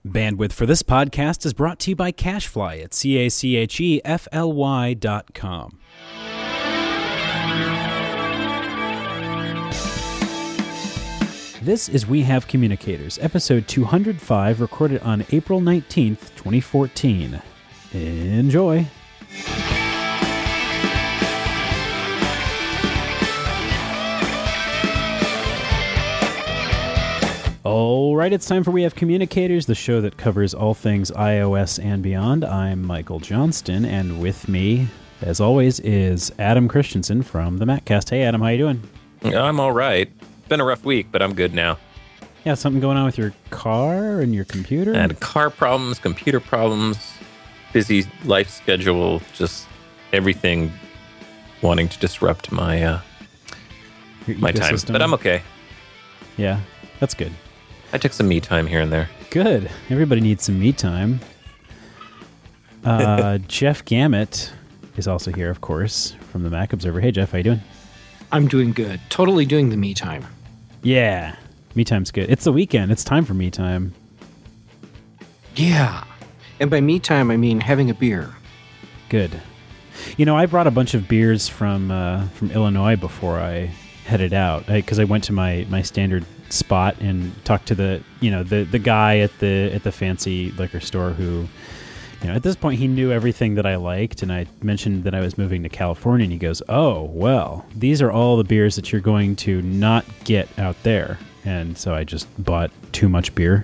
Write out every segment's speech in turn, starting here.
Bandwidth for this podcast is brought to you by CacheFly at CACHEFLY.com. This is We Have Communicators, episode 205, recorded on April 19th, 2014. Enjoy. All right, it's time for We Have Communicators, the show that covers all things iOS and beyond. I'm Michael Johnston, and with me, as always, is Adam Christensen from the MacCast. Hey, Adam, how you doing? I'm all right. Been a rough week, but I'm good now. Yeah, something going on with your car and your computer? I had car problems, computer problems, busy life schedule, just everything wanting to disrupt my my time. But I'm okay. Yeah, that's good. I took some me time here and there. Good. Everybody needs some me time. Jeff Gamet is also here, of course, from the Mac Observer. Hey, Jeff, how you doing? I'm doing good. Totally doing the me time. Yeah, me time's good. It's the weekend. It's time for me time. Yeah. And by me time, I mean having a beer. Good. You know, I brought a bunch of beers from Illinois before I headed out, because I went to my standard spot and talked to the guy at the fancy liquor store who, at this point he knew everything that I liked, and I mentioned that I was moving to California, and he goes, "Oh, well, these are all the beers that you're going to not get out there." And so I just bought too much beer,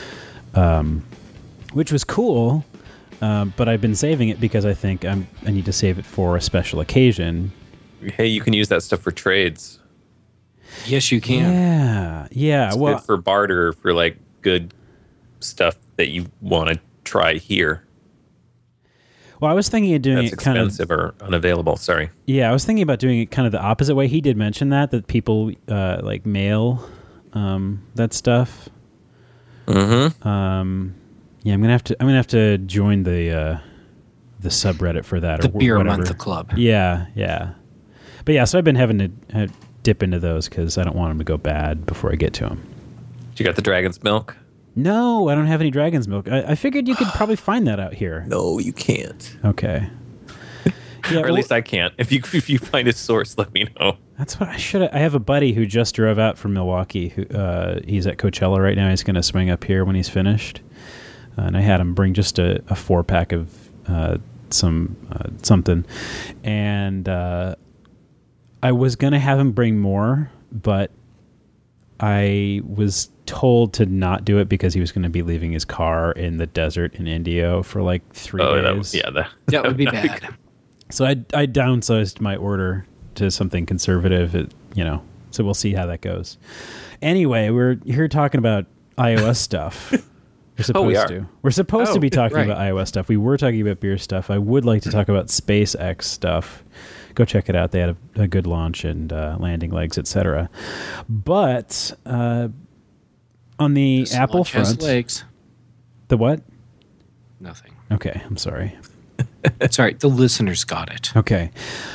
which was cool, but I've been saving it because I think I need to save it for a special occasion. Hey, you can use that stuff for trades. Yes, you can. Yeah. It's good for barter for like good stuff that you want to try here. Well, I was thinking of doing That's it kind of expensive or unavailable. Sorry. Yeah, I was thinking about doing it kind of the opposite way. He did mention that people like mail that stuff. Mm-hmm. Yeah, I'm gonna have to join the subreddit for that, the or Beer whatever. Month Club. Yeah. But yeah, so I've been having to dip into those because I don't want them to go bad before I get to them. You got the Dragon's Milk? No, I don't have any Dragon's Milk. I figured you could probably find that out here. No, you can't. Okay. Yeah, or at least I can't. If you find a source, let me know. That's what I should. I have a buddy who just drove out from Milwaukee. Who he's at Coachella right now. He's going to swing up here when he's finished. And I had him bring just a 4-pack of something, and I was going to have him bring more, but I was told to not do it because he was going to be leaving his car in the desert in Indio for like 3 days. That would be bad. So I downsized my order to something conservative, so we'll see how that goes. Anyway, we're here talking about iOS stuff. We're supposed to. We're supposed to be talking about iOS stuff. We were talking about beer stuff. I would like to talk about SpaceX stuff. Go check it out. They had a good launch and landing legs, etc. But on the Apple front, legs. The what? Nothing. Okay, I'm sorry. It's all right. The listeners got it. Okay.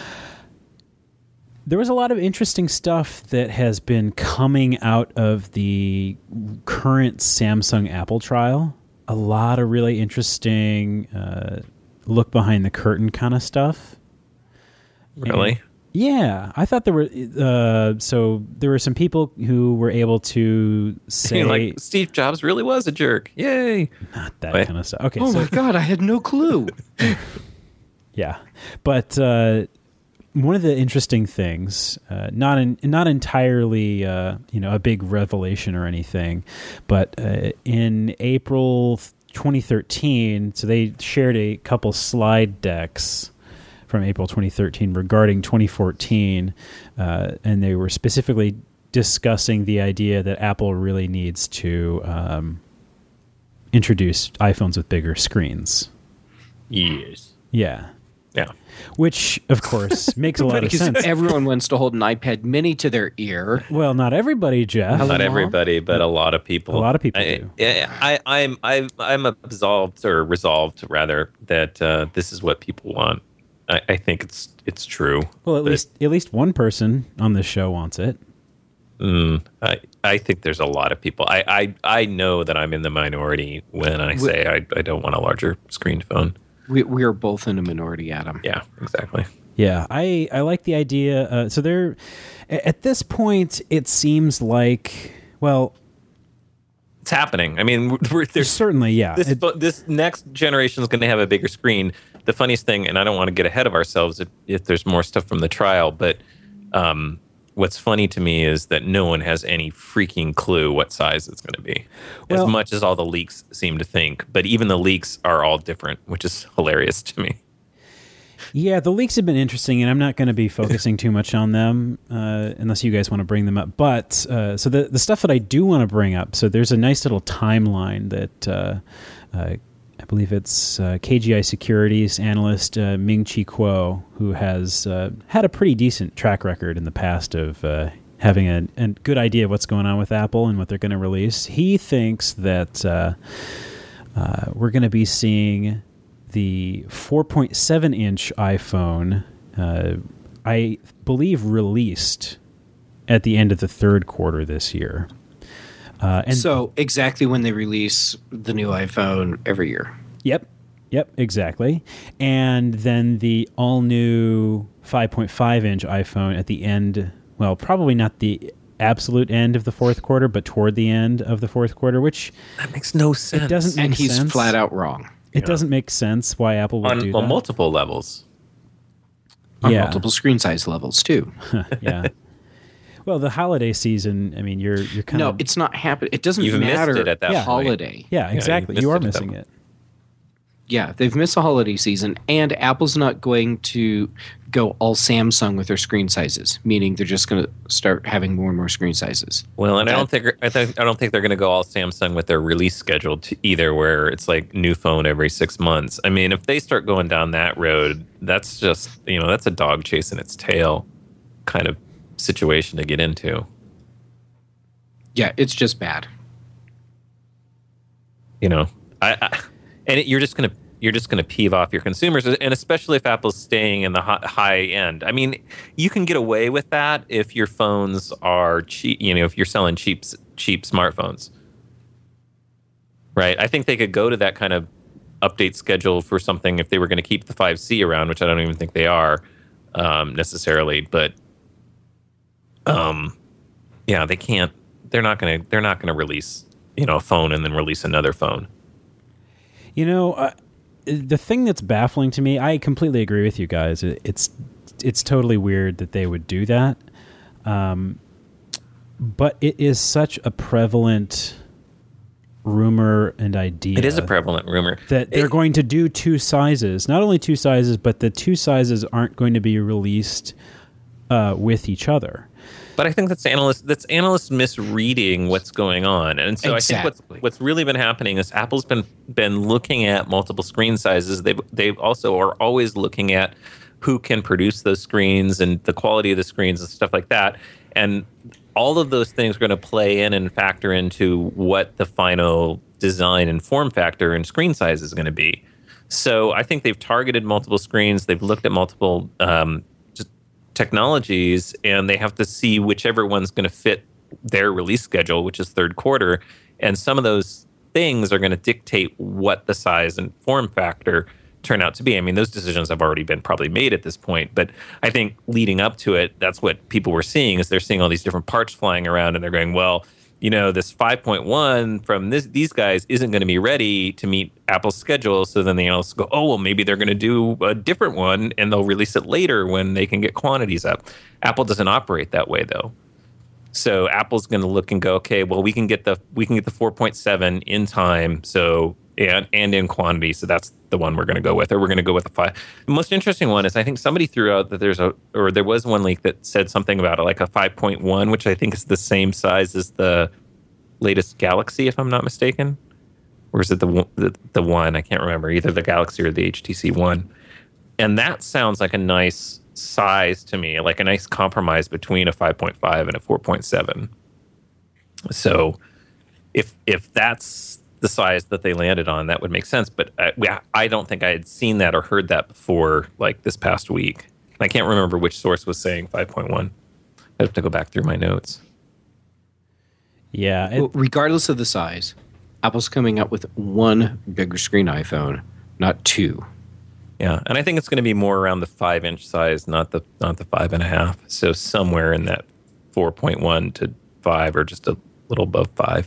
There was a lot of interesting stuff that has been coming out of the current Samsung Apple trial. A lot of really interesting look behind the curtain kind of stuff. Really? And, yeah. I thought there were there were some people who were able to say like Steve Jobs really was a jerk. Yay. Not that kind of stuff. Okay. Oh my God, I had no clue. Yeah. But one of the interesting things, not entirely, a big revelation or anything, but in April 2013, so they shared a couple slide decks from April 2013 regarding 2014, and they were specifically discussing the idea that Apple really needs to introduce iPhones with bigger screens. Yes. Yeah. Yeah. Which, of course, makes a lot of sense. Everyone wants to hold an iPad mini to their ear. Well, not everybody, Jeff. Not everybody, but a lot of people. A lot of people do. I'm resolved rather that this is what people want. I think it's true. Well, at least one person on this show wants it. I think there's a lot of people. I know that I'm in the minority when I say I don't want a larger screened phone. We are both in a minority, Adam. Yeah, exactly. Yeah, I like the idea. So there, at this point, it seems like, well, it's happening. I mean, there's certainly, yeah. This next generation is going to have a bigger screen. The funniest thing, and I don't want to get ahead of ourselves if there's more stuff from the trial, but what's funny to me is that no one has any freaking clue what size it's going to be, as much as all the leaks seem to think. But even the leaks are all different, which is hilarious to me. Yeah, the leaks have been interesting, and I'm not going to be focusing too much on them unless you guys want to bring them up. But so the stuff that I do want to bring up, so there's a nice little timeline that I believe it's KGI Securities analyst Ming-Chi Kuo, who has had a pretty decent track record in the past of having a good idea of what's going on with Apple and what they're going to release. He thinks that we're going to be seeing the 4.7-inch iPhone, I believe, released at the end of the third quarter this year. And so exactly when they release the new iPhone every year. Yep, exactly. And then the all-new 5.5-inch iPhone at the end, well, probably not the absolute end of the fourth quarter, but toward the end of the fourth quarter, which... That makes no sense. It doesn't make sense. And he's flat out wrong. It doesn't make sense why Apple would do that. On multiple levels. On multiple screen size levels, too. Yeah. Well, the holiday season, I mean, you're kind of... No, it's not happening. It doesn't You've matter. Missed it at that point. Holiday. Yeah, exactly. You are missing it. Yeah, they've missed the holiday season, and Apple's not going to go all Samsung with their screen sizes, meaning they're just going to start having more and more screen sizes. Well, and I don't think they're going to go all Samsung with their release schedule either, where it's like new phone every 6 months. I mean, if they start going down that road, that's just that's a dog chasing its tail kind of situation to get into. Yeah, it's just bad. You're just gonna peeve off your consumers, and especially if Apple's staying in the high end. I mean, you can get away with that if your phones are cheap. If you're selling cheap smartphones, right? I think they could go to that kind of update schedule for something if they were going to keep the 5C around, which I don't even think they are necessarily. But they can't. They're not gonna release a phone and then release another phone. The thing that's baffling to me, I completely agree with you guys. It's totally weird that they would do that. But it is such a prevalent rumor and idea. It is a prevalent rumor. That they're going to do two sizes. Not only two sizes, but the two sizes aren't going to be released with each other. But I think that's analysts misreading what's going on. And so exactly. I think what's really been happening is Apple's been looking at multiple screen sizes. They've also are always looking at who can produce those screens and the quality of the screens and stuff like that. And all of those things are going to play in and factor into what the final design and form factor and screen size is going to be. So I think they've targeted multiple screens. They've looked at multiple technologies, and they have to see whichever one's going to fit their release schedule, which is third quarter. And some of those things are going to dictate what the size and form factor turn out to be. I mean, those decisions have already been probably made at this point, but I think leading up to it, that's what people were seeing, is they're seeing all these different parts flying around, and they're going, well, this 5.1 from these guys isn't going to be ready to meet Apple's schedule. So then the analysts go, oh, well, maybe they're going to do a different one and they'll release it later when they can get quantities up. Apple doesn't operate that way, though. So Apple's going to look and go, okay, well, we can get the 4.7 in time, so and in quantity. So that's the one we're going to go with, or we're going to go with the 5. The most interesting one is I think somebody threw out that there was one leak that said something about it, like a 5.1, which I think is the same size as the latest Galaxy, if I'm not mistaken. Or is it the one? I can't remember, either the Galaxy or the HTC One. And that sounds like a nice size to me, like a nice compromise between a 5.5 and a 4.7. So if that's the size that they landed on, that would make sense. But I don't think I had seen that or heard that before, like this past week. I can't remember which source was saying 5.1. I have to go back through my notes. Yeah. Regardless of the size, Apple's coming out with one bigger screen iPhone, not two. Yeah, and I think it's going to be more around the 5-inch size, not the 5.5. So somewhere in that 4.1 to 5, or just a little above 5.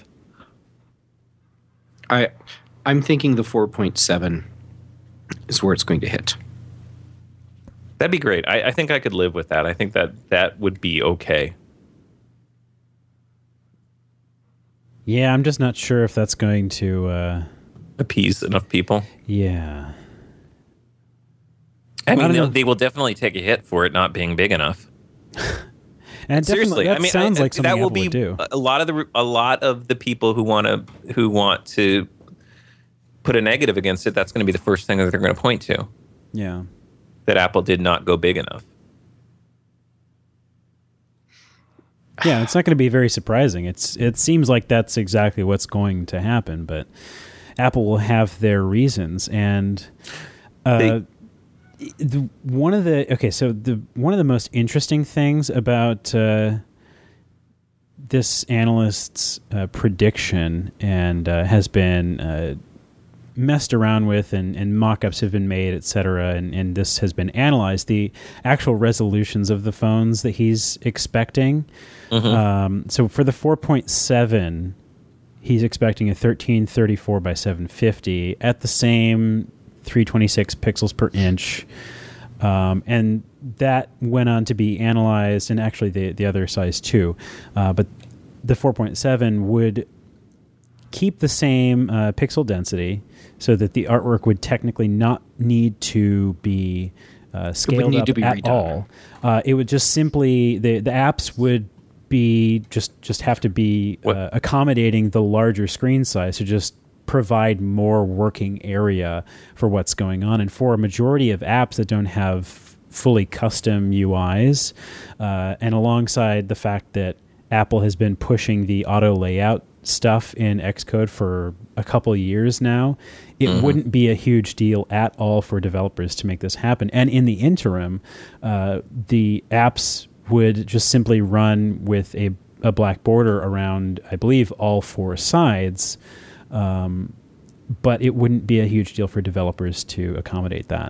I'm thinking the 4.7 is where it's going to hit. That'd be great. I think I could live with that. I think that would be okay. Yeah, I'm just not sure if that's going to appease enough people. Yeah. I mean, they will definitely take a hit for it not being big enough. And seriously, that sounds like something that will Apple be would do. A lot of the people who want to put a negative against it. That's going to be the first thing that they're going to point to. Yeah. That Apple did not go big enough. Yeah, it's not going to be very surprising. It seems like that's exactly what's going to happen, but Apple will have their reasons. And one of the most interesting things about this analyst's prediction and has been messed around with, and mock-ups have been made, etc., and this has been analyzed, the actual resolutions of the phones that he's expecting. Mm-hmm. So for the 4.7, he's expecting a 1334 by 750 at the same 326 pixels per inch. And that went on to be analyzed, and actually the other size too. But the 4.7 would keep the same pixel density, so that the artwork would technically not need to be scaled up at all. It would just simply, the apps would be just have to be accommodating the larger screen size to just provide more working area for what's going on. And for a majority of apps that don't have fully custom UIs, and alongside the fact that Apple has been pushing the auto layout stuff in Xcode for a couple of years now, it wouldn't be a huge deal at all for developers to make this happen. And in the interim, the apps would just simply run with a black border around, I believe, all four sides. But it wouldn't be a huge deal for developers to accommodate that.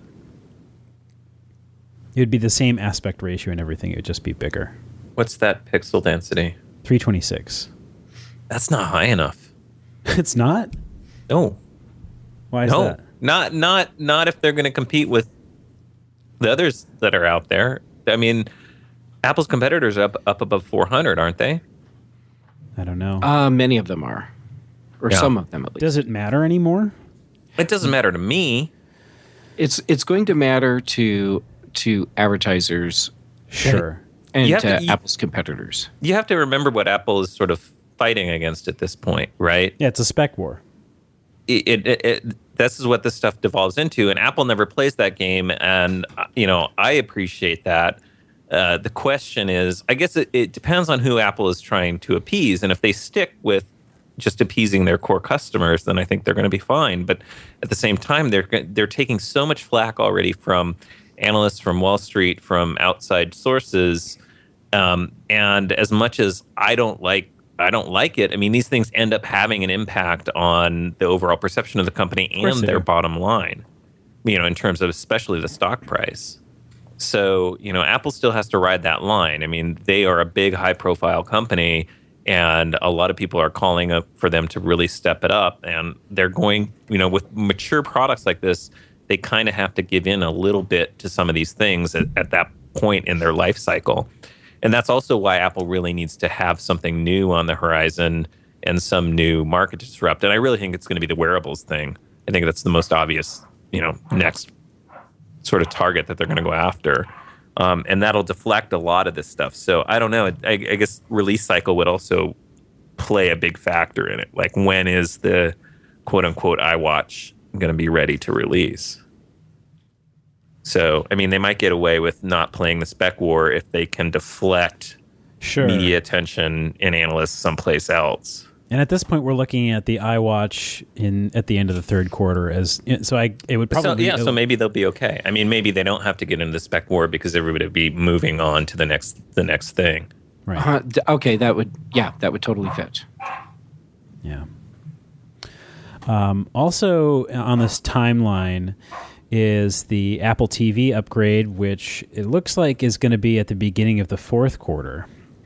It would be the same aspect ratio and everything. It would just be bigger. What's that pixel density? 326. That's not high enough. It's not? No. Why is that? Not if they're going to compete with the others that are out there. I mean, Apple's competitors are up above 400, aren't they? I don't know. Many of them are. Or some of them, at least. Does it matter anymore? It doesn't matter to me. It's going to matter to advertisers. Sure. And to Apple's competitors. You have to remember what Apple is sort of fighting against at this point, right? Yeah, it's a spec war. This is what this stuff devolves into, and Apple never plays that game, and I appreciate that. The question is, I guess it depends on who Apple is trying to appease, and if they stick with just appeasing their core customers, then I think they're going to be fine. But at the same time, they're taking so much flack already from analysts, from Wall Street, from outside sources, and as much as I don't like it, I mean, these things end up having an impact on the overall perception of the company and their bottom line, in terms of especially the stock price. So, Apple still has to ride that line. I mean, they are a big, high-profile company, and a lot of people are calling up for them to really step it up. And they're going, with mature products like this, they kind of have to give in a little bit to some of these things at that point in their life cycle. And that's also why Apple really needs to have something new on the horizon and some new market disrupt. And I really think it's going to be the wearables thing. I think that's the most obvious, next sort of target that they're going to go after. And that'll deflect a lot of this stuff. So I don't know. I guess release cycle would also play a big factor in it. Like, when is the quote-unquote iWatch going to be ready to release? So, I mean, they might get away with not playing the spec war if they can deflect media attention and analysts someplace else. And at this point, we're looking at the iWatch at the end of the third quarter. It would probably so maybe they'll be okay. I mean, maybe they don't have to get into the spec war because everybody would be moving on to the next thing. Right. Okay, that would totally fit. Yeah. Also on this timeline is the Apple TV upgrade, which it looks like is going to be at the beginning of the fourth quarter.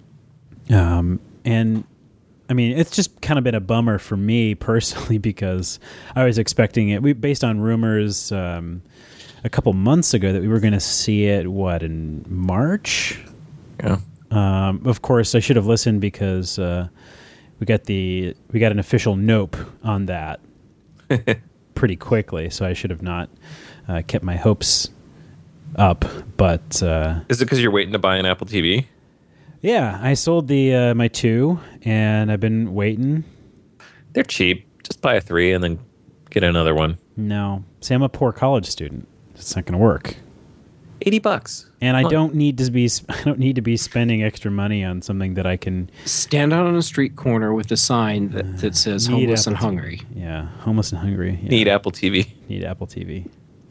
And I mean, it's just kind of been a bummer for me personally because I was expecting it. Based on rumors a couple months ago that we were going to see it, in March? Yeah. Of course, I should have listened because we got an official nope on that pretty quickly, so I should have not kept my hopes up. But is it because you're waiting to buy an Apple TV? Yeah, I sold the my 2, and I've been waiting. They're cheap. Just buy a 3 and then get another one. No, see, I'm a poor college student. It's not going to work. $80. And I don't need to be spending extra money on something that I can stand out on a street corner with a sign that says homeless and hungry. Yeah, homeless and hungry. Yeah. Need Apple TV. Need Apple need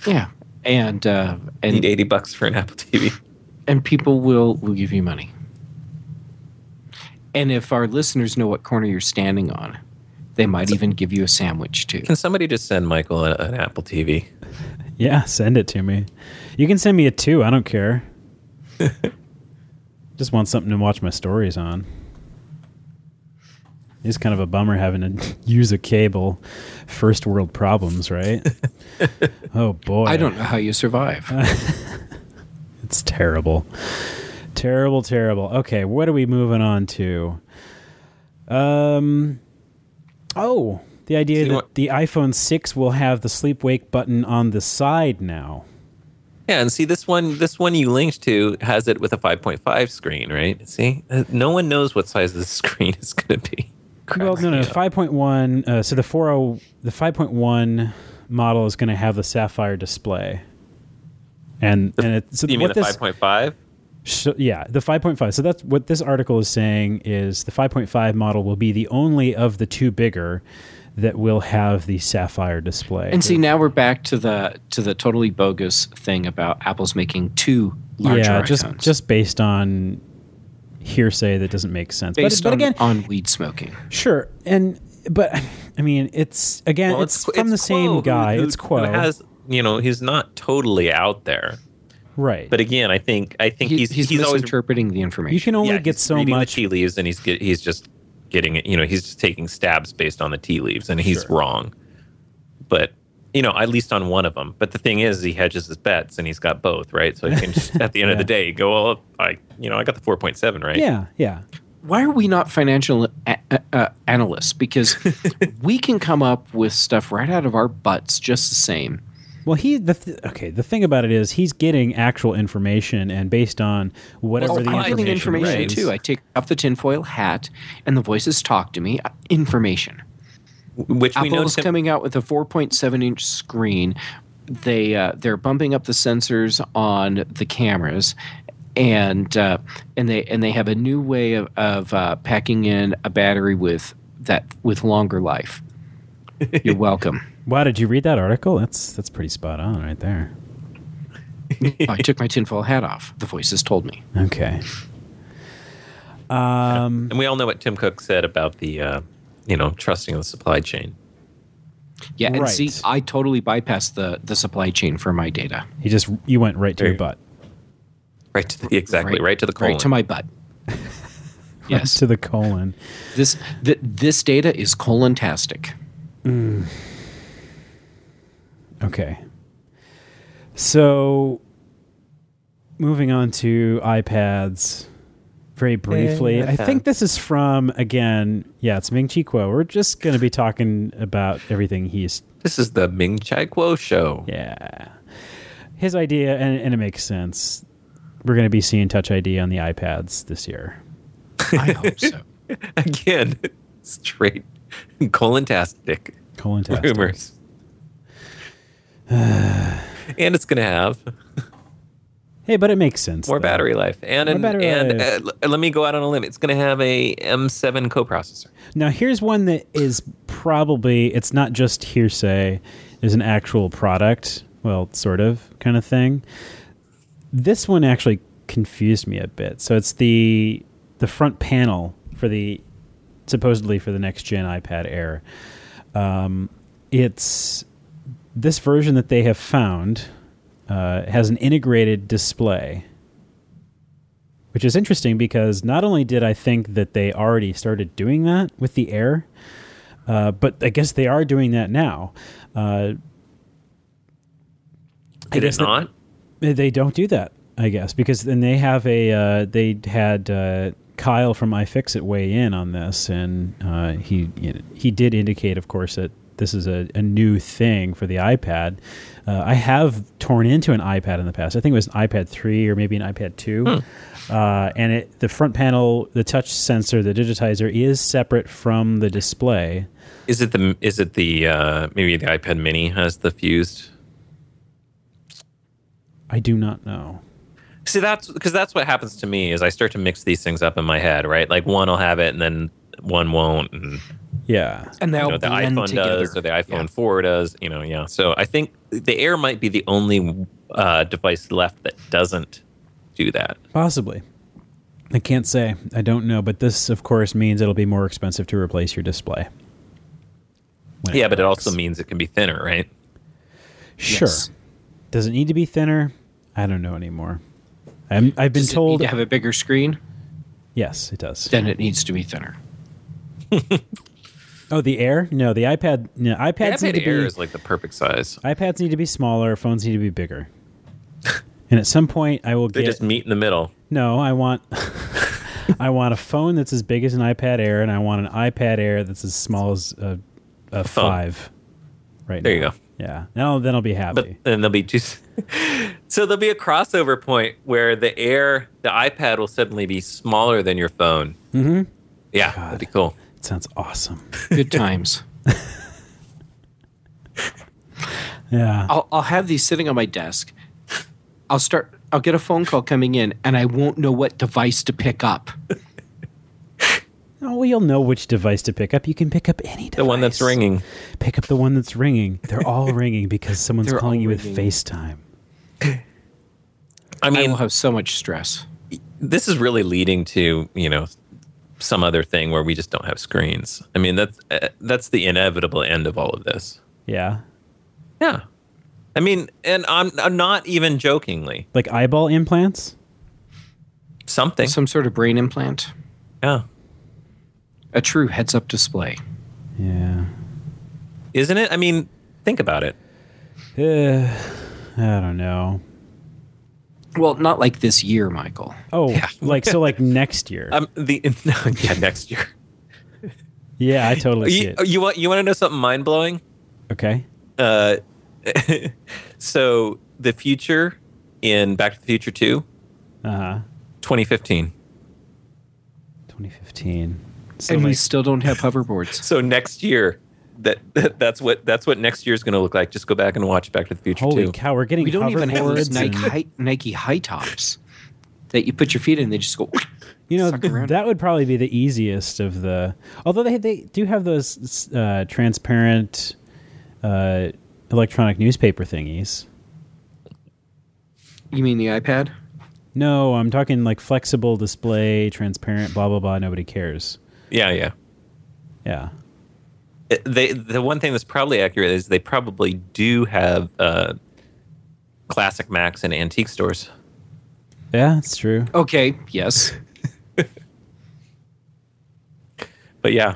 $80 for an Apple TV. And people will give you money. And if our listeners know what corner you're standing on, they might even give you a sandwich too. Can somebody just send Michael an Apple TV? Yeah, send it to me. You can send me a 2. I don't care. Just want something to watch my stories on. It's kind of a bummer having to use a cable. First world problems, right? Oh, boy. I don't know how you survive. It's terrible. Terrible, terrible. Okay, what are we moving on to? The idea that the iPhone 6 will have the sleep-wake button on the side now. Yeah, and see, this one you linked to has it with a 5.5 screen, right? See? No one knows what size the screen is going to be. Well, no, 5.1. So the 5.1 model is going to have the Sapphire display. And it's... You mean the 5.5? So, yeah, the 5.5. So that's what this article is saying is the 5.5 model will be the only of the 2 bigger that will have the Sapphire display. And see, now we're back to the totally bogus thing about Apple's making 2 larger iPhones. just based on hearsay that doesn't make sense. Based but again, on weed smoking. Sure, but I mean, it's from the same guy. It's Kuo. He's not totally out there. Right. But again, I think he's always interpreting the information. You can only get so much the tea leaves, and he's just getting it. He's just taking stabs based on the tea leaves, and he's wrong. But at least on one of them. But the thing is, he hedges his bets, and he's got both, right? So he can just, at the end of the day, go, well, I got the 4.7, right? Yeah, yeah. Why are we not financial analysts? Because we can come up with stuff right out of our butts just the same. Well, the thing about it is he's getting actual information, and based on whatever the information is. Too. I take off the tinfoil hat, and the voices talk to me. Information. Which Apple's coming out with a 4.7-inch screen. They're bumping up the sensors on the cameras, and they have a new way of packing in a battery with longer life. You're welcome. Wow, did you read that article? That's pretty spot on right there. I took my tinfoil hat off. The voices told me. Okay. And we all know what Tim Cook said about the trusting the supply chain. Yeah, and see, I totally bypassed the supply chain for my data. You went right to your butt. Right to the colon. Right to my butt. Yes. Right to the colon. This data is colon-tastic. Okay. So, moving on to iPads very briefly. I think this is from, again, it's Ming-Chi Kuo. We're just going to be talking about everything This is the Ming-Chi Kuo show. Yeah. His idea, and it makes sense. We're going to be seeing Touch ID on the iPads this year. I hope so. Again, straight colon-tastic rumors. And it's going to have... Hey, but it makes sense. More battery life. And let me go out on a limb. It's going to have a M7 coprocessor. Now, here's one that is probably... It's not just hearsay. There's an actual product. Well, sort of kind of thing. This one actually confused me a bit. So it's the front panel for the supposedly for the next gen iPad Air. It's this version that they have found has an integrated display, which is interesting because not only did I think that they already started doing that with the Air, but I guess they are doing that now. Did it not? They don't do that, I guess, because then they have they had Kyle from iFixit weigh in on this, and he did indicate, of course, that this is a new thing for the iPad. I have torn into an iPad in the past. I think it was an iPad 3 or maybe an iPad 2. And the front panel, the touch sensor, the digitizer is separate from the display. Is it the maybe the iPad Mini has the fused? I do not know. See, that's what happens to me is I start to mix these things up in my head, right? Like one will have it and then one won't. And, yeah. And they'll the blend iPhone together. does or the iPhone 4 does, yeah. So I think the Air might be the only device left that doesn't do that. Possibly. I can't say. I don't know. But this, of course, means it'll be more expensive to replace your display. Yeah, but it also means it can be thinner, right? Sure. Yes. Does it need to be thinner? I don't know anymore. I've been Does told it need to have a bigger screen? Yes, it does. Then it needs to be thinner. Oh, the Air? No, the iPad. No, iPads The need iPad to Air be. is like the perfect size. iPads need to be smaller. Phones need to be bigger. And at some point, I will They get. just meet in the middle. No, I want. I want a phone that's as big as an iPad Air, and I want an iPad Air that's as small as a 5. Right. There now. you go. Yeah. Then I'll be happy. But then there'll be so there'll be a crossover point where the iPad will suddenly be smaller than your phone. Mm-hmm. Yeah, God. that'd be cool. It sounds awesome. Good times. Yeah. I'll have these sitting on my desk. I'll get a phone call coming in, and I won't know what device to pick up. Oh, well, you'll know which device to pick up. You can pick up any device. The one that's ringing. Pick up the one that's ringing. They're all ringing because someone's They're calling all you with ringing. FaceTime. I I mean, will have so much stress. this is really leading to, some other thing where we just don't have screens. I mean, that's the inevitable end of all of this. Yeah. Yeah. I mean, and I'm not even jokingly. Like eyeball implants? Something. Some sort of brain implant. Yeah. A true heads-up display. Yeah. Isn't it? I mean, think about it. I don't know. Well, not like this year, Michael. Oh, Yeah. like next year. Next year. Yeah, I totally see it. You want to know something mind blowing? Okay. So the future in Back to the Future 2, 2015. 2015. So And we like, still don't have hoverboards. So next year, that's what next year's going to look like. Just go back and watch Back to the Future holy 2. cow, we're getting We don't even have those hoverboards. Nike high tops that you put your feet in. They just go. Suck around. That would probably be the easiest of the. Although they do have those transparent electronic newspaper thingies. You mean the iPad? No, I'm talking like flexible display, transparent, blah blah blah. Nobody cares. Yeah. Yeah. The one thing that's probably accurate is they probably do have classic Macs in antique stores. Yeah, that's true. Okay. Yes. But yeah,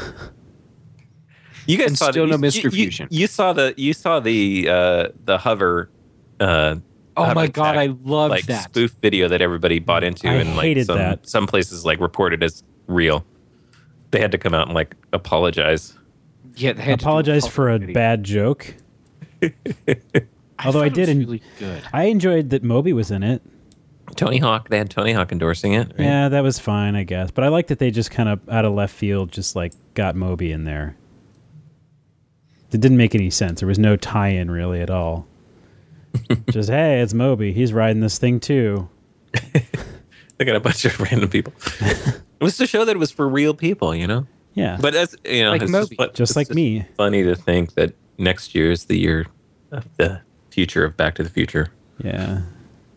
you guys And saw still no you- Mr. you- Fusion. You saw the hover. Oh hover my God, tech, I love like that. spoof video that everybody bought into, I and like hated that. some places like reported as real. They had to come out and like apologize. Yeah. They had to do Apologize for a video. bad joke. Although I thought it was did, really good. I enjoyed that Moby was in it. Tony Hawk. They had Tony Hawk endorsing it. Right? Yeah, that was fine, I guess. But I like that they just kind of out of left field just like got Moby in there. It didn't make any sense. There was no tie-in really at all. Just, hey, it's Moby. He's riding this thing too. They got a bunch of random people. It was to show that it was for real people, Yeah. But that's Like it's Moby. just Just like me. Funny to think that next year is the year of the future of Back to the Future. Yeah.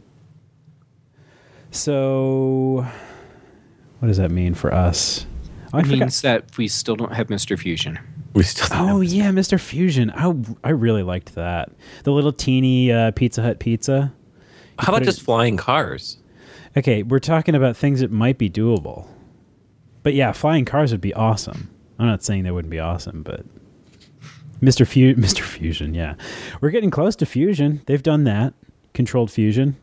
So, what does that mean for us? I forgot. means that we still don't have Mr. Fusion. We still don't Oh have- yeah, Mr. Fusion. I really liked that. The little teeny Pizza Hut pizza. How about put it- just flying cars? Okay, we're talking about things that might be doable. But yeah, flying cars would be awesome. I'm not saying they wouldn't be awesome, but Mr. Fusion, yeah. We're getting close to fusion. They've done that. Controlled fusion.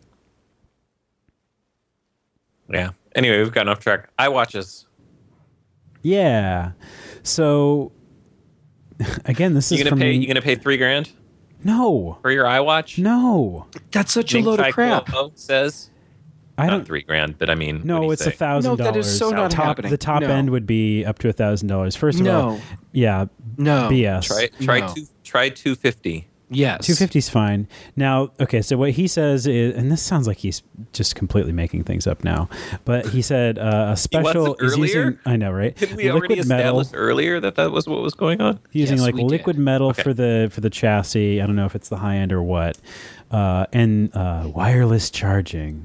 Yeah. Anyway, we've gotten off track. iWatches. Yeah. So again, this is You from gonna pay $3,000 No. for your iWatch? No. That's such a Ming load Chi of crap. Kuo says I not don't $3,000, but I mean, No, what do you it's say? $1,000. No, that is so not happening. The top No. end would be up to $1,000. First of all, No. yeah, No. BS. Try No. try 250. Yes. 250 is fine. Now, okay, so what he says is, and this sounds like he's just completely making things up now, but he said a special wasn't is using, earlier? I know, right? Did we already establish earlier that was what was going on? Using Yes, like we liquid did. metal Okay. for the chassis. I don't know if it's the high end or what. And wireless charging.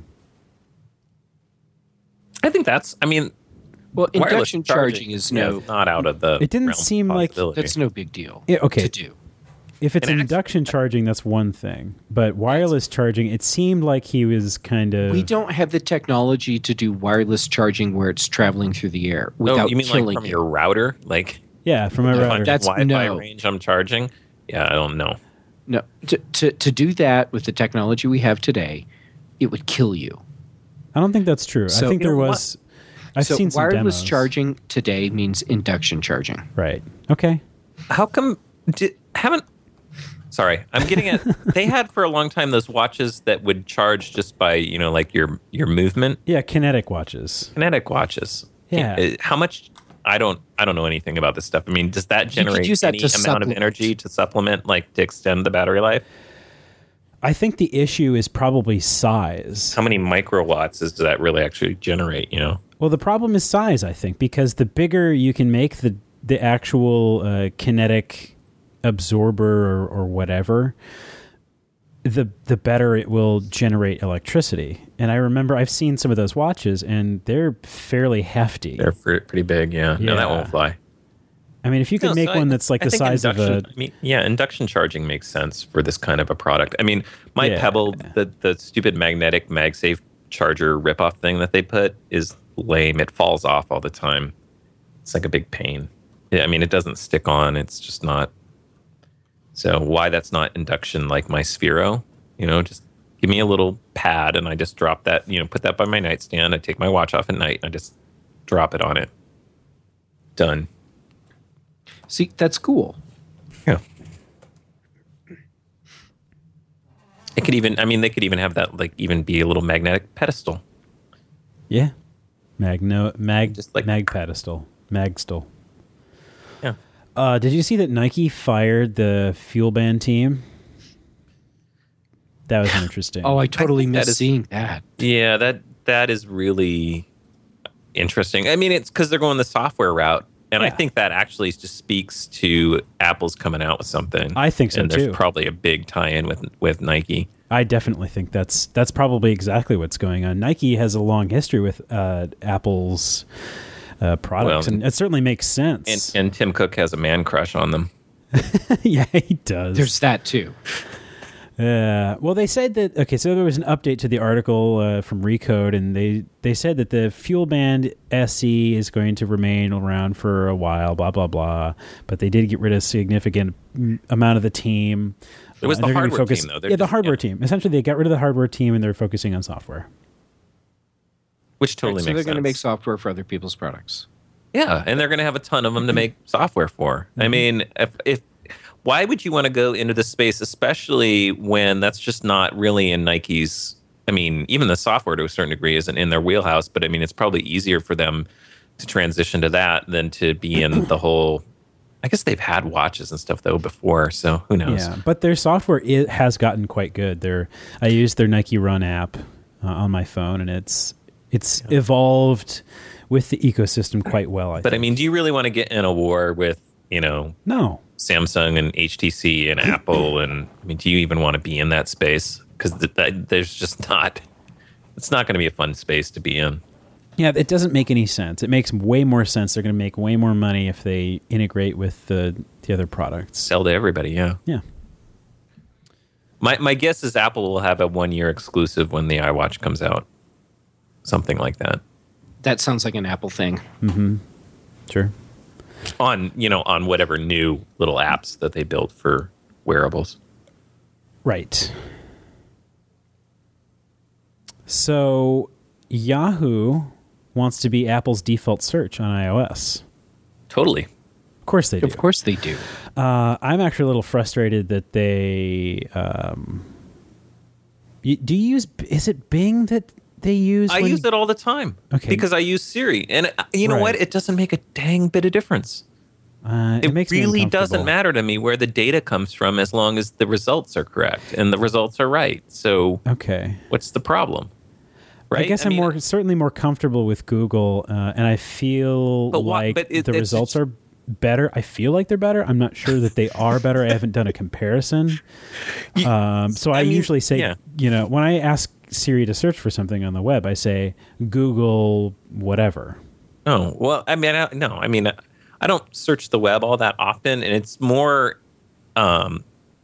I think that's. I mean, Well, wireless induction charging is no. not out of the. It didn't realm of seem like- possibility. That's no big deal. Yeah, okay. To do. If it's And induction charging, that's one thing. But wireless charging, it seemed like he was kind of. We don't have the technology to do wireless charging where it's traveling through the air without Oh, you mean killing like from you. your router, like Yeah, from my No, router. that's- Wi-Fi no. range? I'm charging. Yeah, I don't know. No, to do that with the technology we have today, it would kill you. I don't think that's true. So- I think You there know was. I've so seen some wireless demos. charging today means induction charging. Right. Okay. How come haven't? Sorry, I'm getting at. They had for a long time those watches that would charge just by like your movement. Yeah, kinetic watches. Kinetic watches. Yeah. How much? I don't know anything about this stuff. I mean, does that You could generate use that any to amount of supplement. energy to supplement, like to extend the battery life? I think the issue is probably size. How many microwatts does that really actually generate? Well, the problem is size, I think, because the bigger you can make the actual kinetic absorber or whatever, the better it will generate electricity. And I remember I've seen some of those watches, and they're fairly hefty. They're pretty big. Yeah. No, that Yeah. won't fly. I mean, if you could make one that's like I the think size of a... induction- I mean, yeah, induction charging makes sense for this kind of a product. I mean, my Yeah. Pebble, the stupid magnetic MagSafe charger ripoff thing that they put is lame. It falls off all the time. It's like a big pain. Yeah, I mean, it doesn't stick on. It's just not. So why that's not induction like my Sphero? Just give me a little pad and I just drop that. Put that by my nightstand. I take my watch off at night and I just drop it on it. Done. See, that's cool. Yeah. It could even, they could even have that, like, even be a little magnetic pedestal. Yeah. Just like- mag pedestal. Magstill. Yeah. Did you see that Nike fired the Fuel Band team? That was interesting. Oh, I totally think that missed is- seeing that. Yeah, that is really interesting. I mean, it's because they're going the software route. And I Yeah. think that actually just speaks to Apple's coming out with something. I think so, and there's too. probably a big tie-in with Nike. I definitely think that's probably exactly what's going on. Nike has a long history with Apple's products, Well, and it certainly makes sense. And Tim Cook has a man crush on them. Yeah, he does. There's that too. Well, they said that, okay, so there was an update to the article from Recode, and they said that the Fuel Band SE is going to remain around for a while, blah, blah, blah. But they did get rid of a significant amount of the team. It was And the they're gonna hardware team, though. They're Yeah, the just- hardware yeah. team. Essentially, they got rid of the hardware team, and they're focusing on software. Which totally So makes they're going to make sense. software for other people's products. Yeah, and they're going to have a ton of them to make software for. I mean, if why would you want to go into this space, especially when that's just not really in Nike's? I mean, even the software to a certain degree isn't in their wheelhouse, but I mean, it's probably easier for them to transition to that than to be in the whole. I guess they've had watches and stuff though before, so who knows? Yeah, but their software has gotten quite good. I use their Nike Run app on my phone, and it's evolved with the ecosystem quite well. But I mean, do you really want to get in a war with no. Samsung and HTC and Apple, and I mean, do you even want to be in that space? Because there's just not. It's not going to be a fun space to be in. Yeah, it doesn't make any sense. It makes way more sense. They're going to make way more money if they integrate with the other products. Sell to everybody, yeah. Yeah. My guess is Apple will have a 1-year exclusive when the iWatch comes out. Something like that. That sounds like an Apple thing. Mm-hmm. Sure. On whatever new little apps that they build for wearables. Right. So Yahoo wants to be Apple's default search on iOS. Totally. Of course they do. Of course they do. I'm actually a little frustrated that they... do you use... Is it Bing that they use? I use it all the time. Okay. Because I use Siri. And you know Right. what? It doesn't make a dang bit of difference. It makes me really uncomfortable. doesn't matter to me where the data comes from as long as the results are correct and the results are right. So Okay. what's the problem? Right? I guess I'm certainly more comfortable with Google, and I feel the results are better. I feel like they're better. I'm not sure that they are better. I haven't done a comparison. So I usually say, when I ask Siri to search for something on the web, I say Google whatever. Oh, well, I don't search the web all that often, and it's more. I'm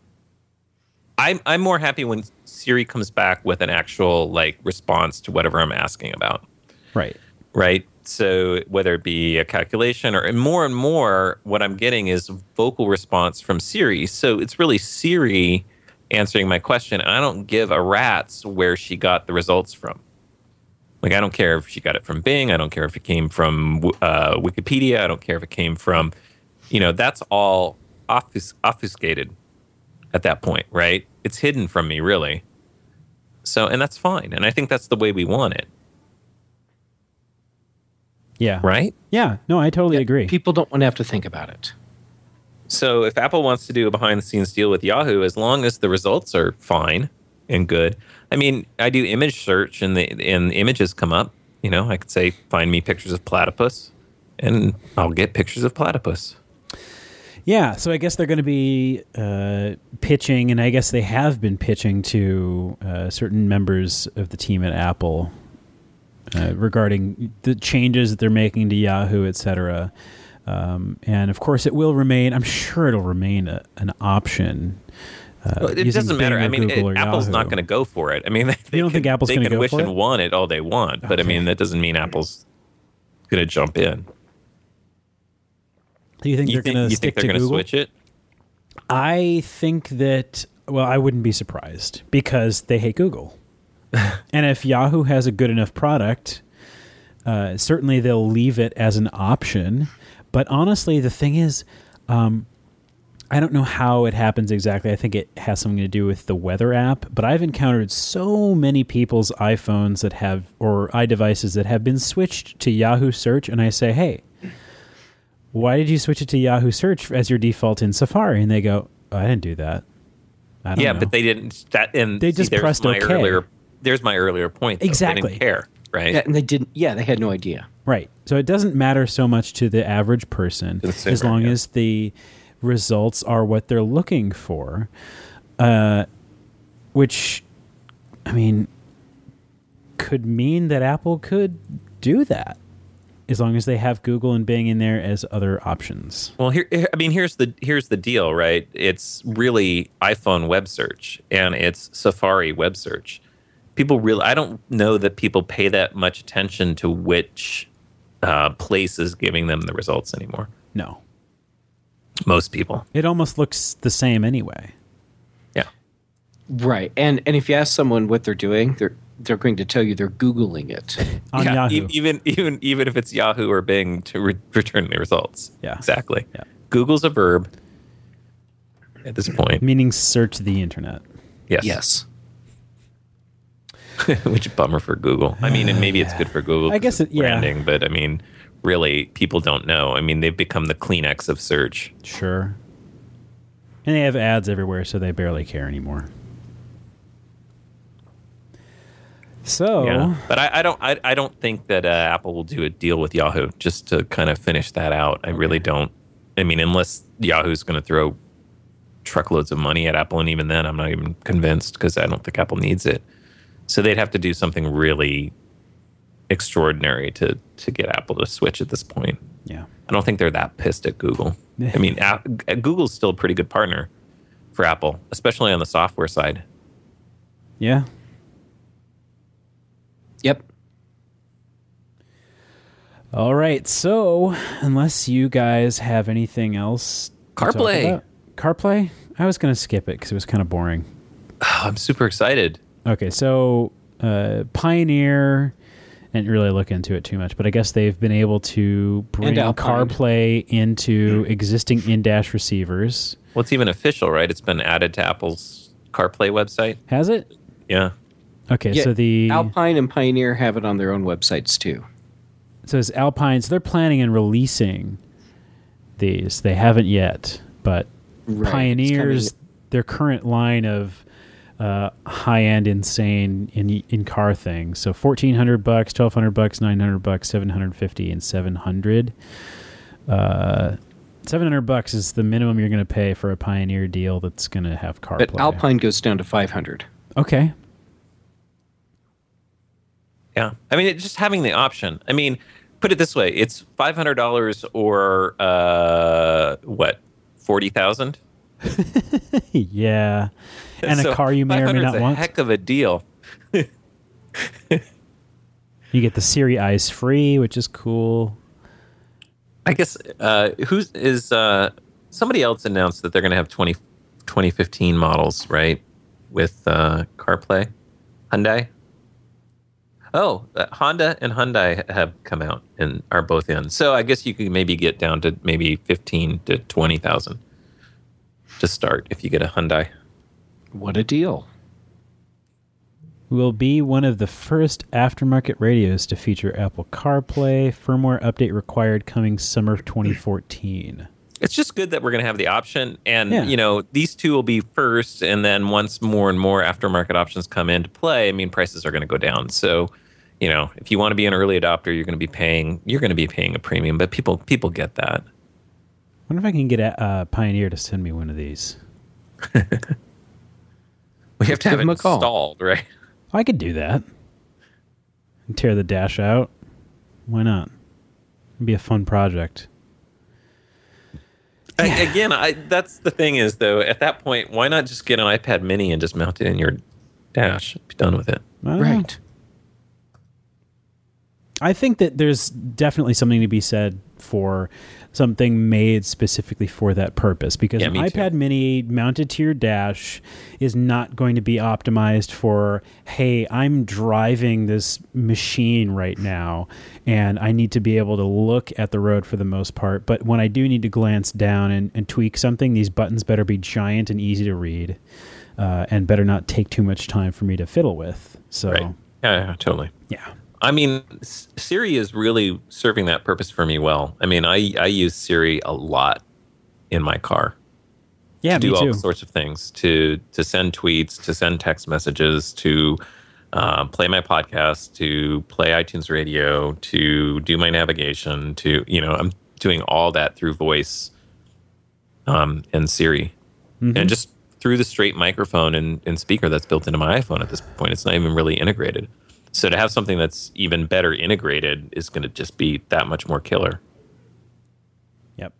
more happy when Siri comes back with an actual response to whatever I'm asking about. Right. Right. So whether it be a calculation and more, what I'm getting is vocal response from Siri. So it's really Siri answering my question. I don't give a rat's where she got the results from. I don't care if she got it from Bing. I don't care if it came from Wikipedia. I don't care if it came from, that's all obfuscated at that point, right? It's hidden from me, really. So, and that's fine. And I think that's the way we want it. Yeah. Right? Yeah. No, I totally agree. People don't want to have to think about it. So if Apple wants to do a behind-the-scenes deal with Yahoo, as long as the results are fine and good. I mean, I do image search and the images come up. I could say, find me pictures of platypus, and I'll get pictures of platypus. Yeah, so I guess they're going to be pitching, and I guess they have been pitching to certain members of the team at Apple regarding the changes that they're making to Yahoo, et cetera. And of course, it will remain, I'm sure it'll remain an option. It doesn't matter. I mean, Apple's not going to go for it. I mean, you don't think Apple's going to go for it? They can wish and want it all they want, but I mean, that doesn't mean Apple's going to jump in. Do you think they're going to stick to Google? Switch it? I think that, I wouldn't be surprised because they hate Google. And if Yahoo has a good enough product, certainly they'll leave it as an option. But honestly, the thing is, I don't know how it happens exactly. I think it has something to do with the weather app. But I've encountered so many people's iPhones or iDevices that have been switched to Yahoo Search. And I say, hey, why did you switch it to Yahoo Search as your default in Safari? And they go, I didn't do that. I don't know. But they didn't. They just pressed OK. There's my earlier point. Though. Exactly. They didn't care, right? Yeah, and they didn't. Yeah, they had no idea. Right. So it doesn't matter so much to the average person as long as the results are what they're looking for, which, I mean, could mean that Apple could do that as long as they have Google and Bing in there as other options. Well, here's the deal, right? It's really iPhone web search and it's Safari web search. I don't know that people pay that much attention to which place is giving them the results anymore. No. Most people. It almost looks the same anyway. Yeah. Right. And if you ask someone what they're doing, they're going to tell you they're Googling it. On Yahoo. Even if it's Yahoo or Bing to return the results. Yeah. Exactly. Yeah. Google's a verb at this point. Meaning search the internet. Yes. Which bummer for Google. I mean, and maybe it's good for Google. I guess branding, but I mean, really, people don't know. I mean, they've become the Kleenex of search. Sure. And they have ads everywhere, so they barely care anymore. So, yeah. But I don't think that Apple will do a deal with Yahoo. Just to kind of finish that out, I really don't. I mean, unless Yahoo's going to throw truckloads of money at Apple, and even then, I'm not even convinced because I don't think Apple needs it. So they'd have to do something really extraordinary to get Apple to switch at this point. Yeah. I don't think they're that pissed at Google. I mean, Google's still a pretty good partner for Apple, especially on the software side. Yeah. Yep. All right. So, unless you guys have anything else to talk CarPlay. about. CarPlay? I was going to skip it because it was kind of boring. Oh, I'm super excited. Okay, so Pioneer, I didn't really look into it too much, but I guess they've been able to bring CarPlay into existing in-dash receivers. Well, it's even official, right? It's been added to Apple's CarPlay website. Has it? Yeah. Okay, Yeah, so the Alpine and Pioneer have it on their own websites too. So it's Alpine, so they're planning on releasing these. They haven't yet, but Right. Pioneer's their current line of high-end insane in-car things. So $1,400, $1,200, $900, $750, and $700. $700 is the minimum you're going to pay for a Pioneer deal that's going to have CarPlay. But Alpine goes down to $500. Okay. Yeah. I mean, just having the option. I mean, put it this way. It's $500 or, what, 40,000? Yeah. And So a car you may or may 500 is not a want. heck of a deal. You get the Siri Eyes free, which is cool. I guess somebody else announced that they're going to have 2015 models, right? With CarPlay. Hyundai. Oh, Honda and Hyundai have come out and are both in. So I guess you could maybe get down to maybe 15 to 20,000 to start if you get a Hyundai. What a deal. Will be one of the first aftermarket radios to feature Apple CarPlay. Firmware update required coming summer 2014. It's just good that we're going to have the option. And, Yeah. you know, these two will be first. And then once more and more aftermarket options come into play, I mean, prices are going to go down. So, you know, if you want to be an early adopter, you're going to be paying a premium. But people get that. I wonder if I can get Pioneer to send me one of these. We have to have Give it them a call. installed, right? I could do that. And tear the dash out. Why not? It'd be a fun project. Again, that's the thing is, though, at that point, why not just get an iPad mini and just mount it in your dash? Be done with it. I don't know. Right. I think that there's definitely something to be said for something made specifically for that purpose, because Yeah, an me iPad too. mini mounted to your dash is not going to be optimized for, hey, I'm driving this machine right now and I need to be able to look at the road for the most part. But when I do need to glance down and tweak something, these buttons better be giant and easy to read, and better not take too much time for me to fiddle with. So, Right. Yeah, totally. yeah. I mean, Siri is really serving that purpose for me well. I mean, I use Siri a lot in my car. Yeah, to me do all too. sorts of things, to send tweets, to send text messages, to play my podcast, to play iTunes Radio, to do my navigation, to, you know, I'm doing all that through voice and Siri. Mm-hmm. And just through the straight microphone and speaker that's built into my iPhone at this point. It's not even really integrated. So to have something that's even better integrated is going to just be that much more killer. Yep.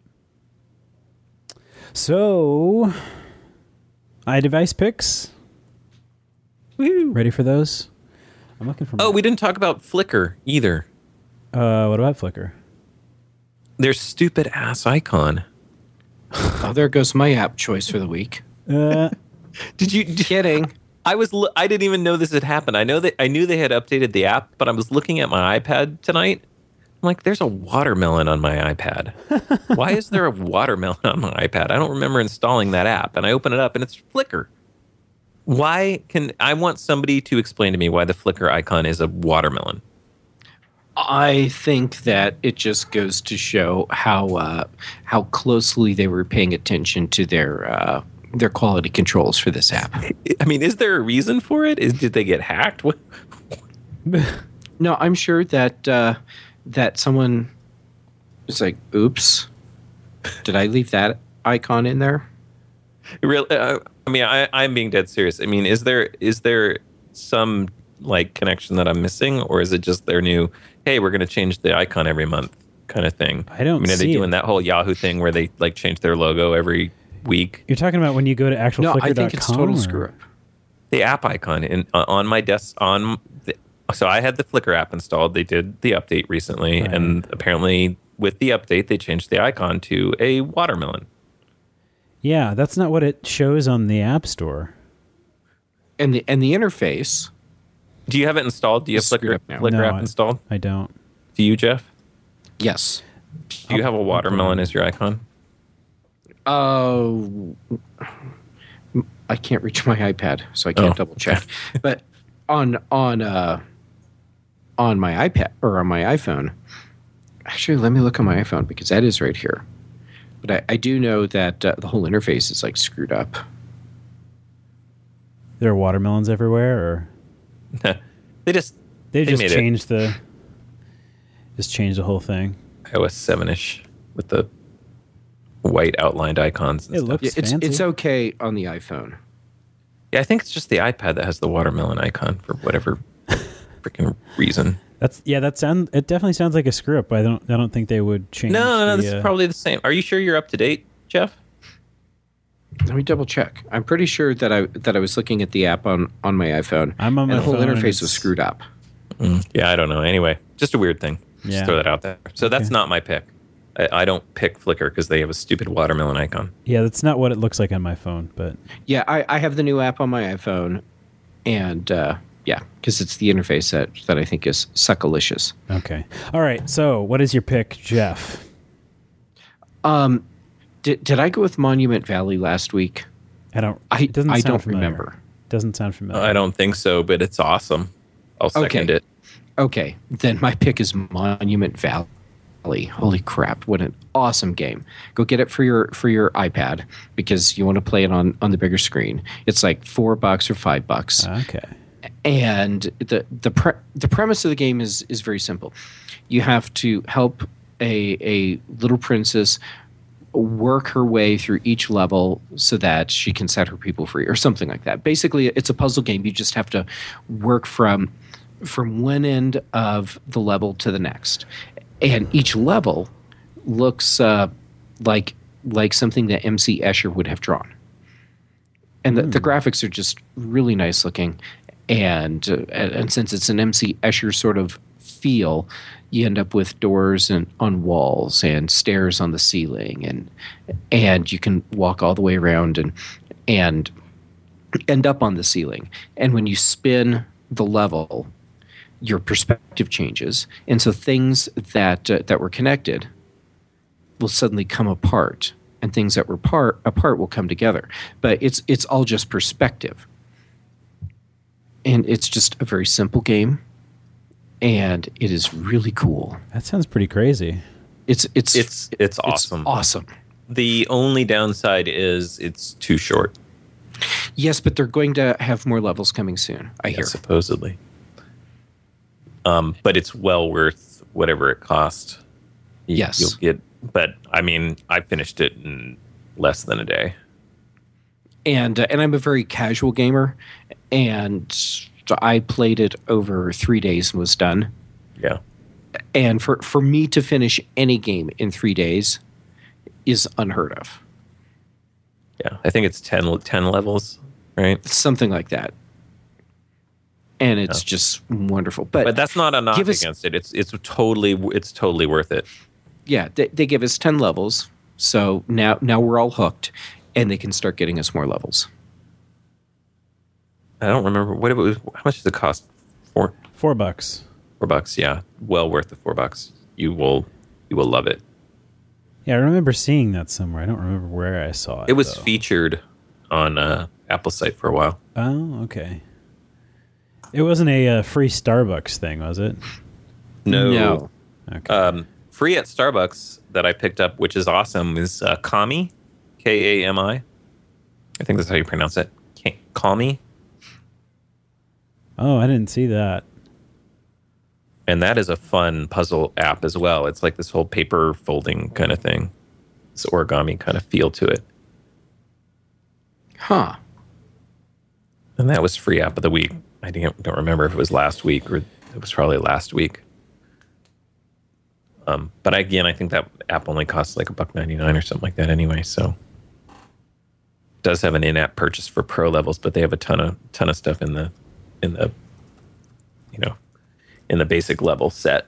So, iDevice picks. Woo. Ready for those? I'm looking for. Oh, we didn't talk about Flickr either. What about Flickr? Their stupid ass icon. Oh, there goes my app choice for the week. Did you? Kidding. I didn't even know this had happened. I knew they had updated the app, but I was looking at my iPad tonight. I'm like, there's a watermelon on my iPad. Why is there a watermelon on my iPad? I don't remember installing that app. And I open it up and it's Flickr. I want somebody to explain to me why the Flickr icon is a watermelon. I think that it just goes to show how closely they were paying attention to their quality controls for this app. I mean, is there a reason for it? Did they get hacked? What? No, I'm sure that that someone is like, "Oops, did I leave that icon in there?" Real, I mean, I'm being dead serious. I mean, is there some like connection that I'm missing, or is it just their new, hey, we're going to change the icon every month kind of thing? I don't I mean, are they see doing it. that whole Yahoo thing where they like change their logo every week? You're talking about when you go to actual No, Flickr.com? I think it's total or- screw up. The app icon on my desk so I had the Flickr app installed. They did the update recently, Right. and apparently with the update, they changed the icon to a watermelon. Yeah, that's not what it shows on the App Store. And the interface. Do you have it installed? Do you have It's screwed Flickr, up now. Flickr No, app installed? I don't. Do you, Jeff? Yes. Do you have a watermelon as your icon? Oh, I can't reach my iPad, so I can't Oh. double check. But on my iPad or on my iPhone, actually, let me look on my iPhone because that is right here. But I do know that the whole interface is like screwed up. There are watermelons everywhere, or They just they just made it changed the whole thing. iOS 7-ish with the white outlined icons and It stuff. looks It's fancy. okay on the iPhone. Yeah, I think it's just the iPad that has the watermelon icon for whatever freaking reason. It definitely sounds like a screw up. I don't think they would change. No, this the, is probably the same. Are you sure you're up to date, Jeff? Let me double check. I'm pretty sure that I was looking at the app on my iPhone. I'm on my and the whole phone and interface was it's- screwed up. Yeah, I don't know. Anyway, just a weird thing. Yeah. Just throw that out there. So that's Okay. not my pick. I don't pick Flickr because they have a stupid watermelon icon. Yeah, that's not what it looks like on my phone, but Yeah, I have the new app on my iPhone, and yeah, because it's the interface that I think is suckalicious. okay. All right. So, what is your pick, Jeff? Did I go with Monument Valley last week? It doesn't I sound don't familiar. remember. Doesn't sound familiar. I don't think so, but it's awesome. I'll second it. Okay, then my pick is Monument Valley. Holy crap! What an awesome game! Go get it for your iPad because you want to play it on the bigger screen. It's like $4 or $5. Okay. And the premise of the game is very simple. You have to help a little princess work her way through each level so that she can set her people free or something like that. Basically, it's a puzzle game. You just have to work from one end of the level to the next. And each level looks like something that MC Escher would have drawn. And the graphics are just really nice looking. And since it's an MC Escher sort of feel, you end up with doors and on walls and stairs on the ceiling, and you can walk all the way around and end up on the ceiling. And when you spin the level, your perspective changes, and so things that were connected will suddenly come apart, and things that were apart will come together. But it's all just perspective. And it's just a very simple game, and it is really cool. That sounds pretty crazy. It's awesome. It's awesome. The only downside is it's too short. Yes, but they're going to have more levels coming soon, I hear. Supposedly. But it's well worth whatever it cost. Yes. You'll get. But I mean, I finished it in less than a day. And I'm a very casual gamer, and so I played it over 3 days and was done. Yeah. And for me to finish any game in 3 days is unheard of. Yeah. I think it's 10 levels, right? Something like that. And it's just wonderful. But that's not a knock give us- against it. It's totally worth it. yeah, they give us 10 levels. So now we're all hooked, and they can start getting us more levels. I don't remember what it was. How much does it cost? $4? $4. Yeah, well worth the $4. You will love it. Yeah, I remember seeing that somewhere. I don't remember where I saw it. It was though. featured on Apple's site for a while. Oh, okay. It wasn't a free Starbucks thing, was it? No. Okay. Free at Starbucks that I picked up, which is awesome, is Kami, Kami. I think that's how you pronounce it. Kami. Oh, I didn't see that. And that is a fun puzzle app as well. It's like this whole paper folding kind of thing. This origami kind of feel to it. Huh. And that was free app of the week. I don't remember if it was last week or it was probably last week. But again, I think that app only costs like $1.99 or something like that anyway. So it does have an in-app purchase for pro levels, but they have a ton of stuff in the basic level set.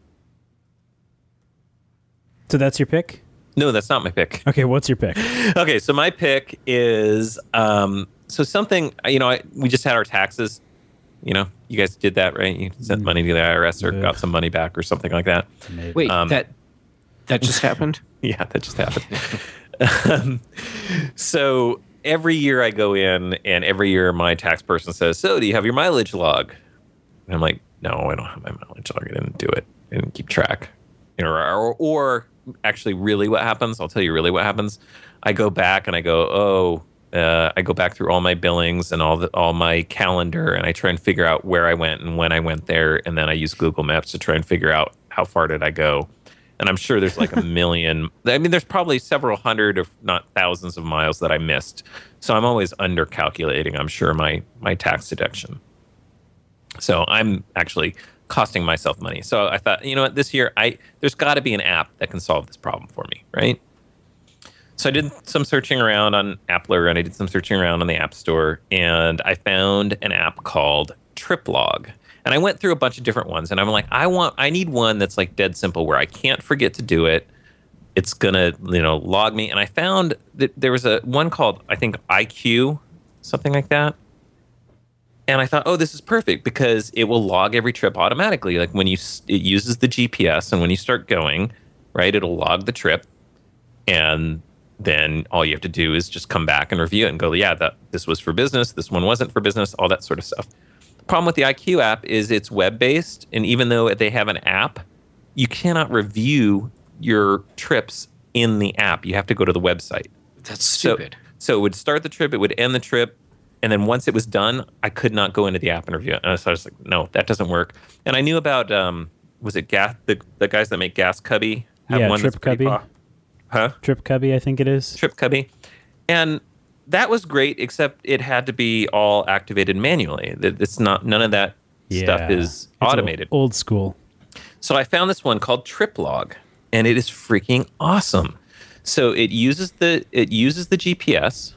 So that's your pick? No, that's not my pick. Okay, what's your pick? Okay, so my pick is something. We just had our taxes. You guys did that, right? You sent money to the IRS or got some money back or something like that. Maybe. Wait, that just happened? Yeah, that just happened. So every year I go in, and every year my tax person says, "So, do you have your mileage log?" And I'm like, "No, I don't have my mileage log. I didn't do it. I didn't keep track." Or actually, really, what happens? I'll tell you really what happens. I go back and I go, I go back through all my billings and all my calendar, and I try and figure out where I went and when I went there, and then I use Google Maps to try and figure out how far did I go. And I'm sure there's like a million. I mean, there's probably several hundred, if not thousands, of miles that I missed. So I'm always under calculating, I'm sure, my tax deduction. So I'm actually costing myself money. So I thought, you know what, this year there's got to be an app that can solve this problem for me, right? So I did some searching around on Appler, and I did some searching around on the App Store, and I found an app called TripLog. And I went through a bunch of different ones, and I'm like, I need one that's like dead simple where I can't forget to do it. It's gonna, log me. And I found that there was one called, I think, IQ, something like that. And I thought, oh, this is perfect because it will log every trip automatically. Like when it uses the GPS, and when you start going, right, it'll log the trip, and then all you have to do is just come back and review it and go, yeah, this was for business, this one wasn't for business, all that sort of stuff. The problem with the IQ app is it's web-based, and even though they have an app, you cannot review your trips in the app. You have to go to the website. That's stupid. So it would start the trip, it would end the trip, and then once it was done, I could not go into the app and review it. And so I was like, no, that doesn't work. And I knew about, was it the guys that make Gas Cubby? Yeah, Trip Cubby. Huh? Trip Cubby, I think it is. Trip Cubby. And that was great, except it had to be all activated manually. It's not, none of that stuff is automated. Old school. So I found this one called TripLog, and it is freaking awesome. So it uses the GPS,